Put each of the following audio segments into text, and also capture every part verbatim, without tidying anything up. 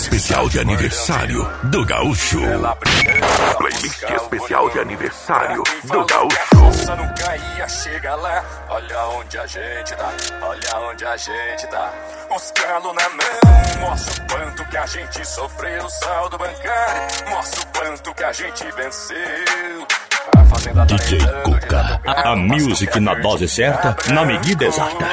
especial de aniversário do Gaúcho. Playlist especial de aniversário do Gaúcho. Não caía, chega lá, olha onde a gente tá, olha onde a gente tá. Os calos na mão, mostra o quanto que a gente sofreu, o saldo bancário, mostra o quanto que a gente venceu. D J Cuca, a music na dose certa, na medida exata.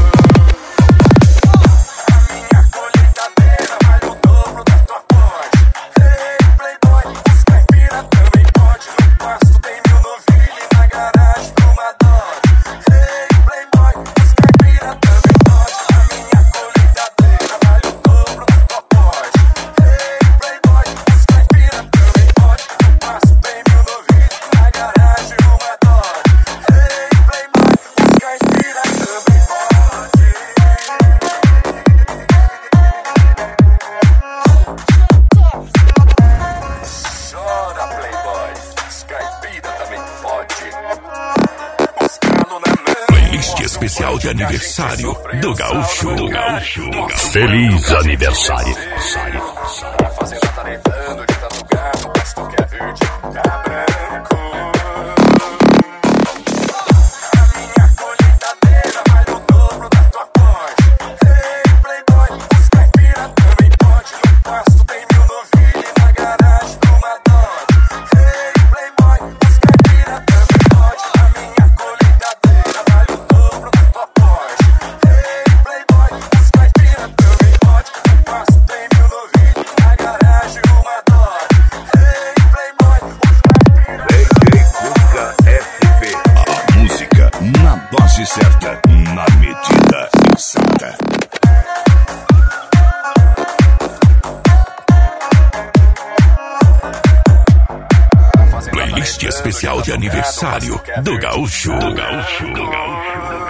Especial de aniversário do Gaúcho. Do Gaúcho. Feliz aniversário. A fazenda tá nevando, de tanto gato, o pasto que é verde, tá branco. A minha colheitadeira vale o dobro da tua Porsche. Hey, playboy, os caipira também pode. No pasto tem mil novilhas e na garagem uma Dodge. Hey, playboy, os caipira também pode. A minha colheitadeira vale o dobro da tua Porsche. Hey, playboy, os caipira também pode. No pasto tem mil novilhas e na garagem uma Dodge. Hey, playboy, os caipira D J Cuca S P. A música na dose certa, na medida exata. Playlist especial de aniversário do Gaúcho. Do Gaúcho. Do Gaúcho.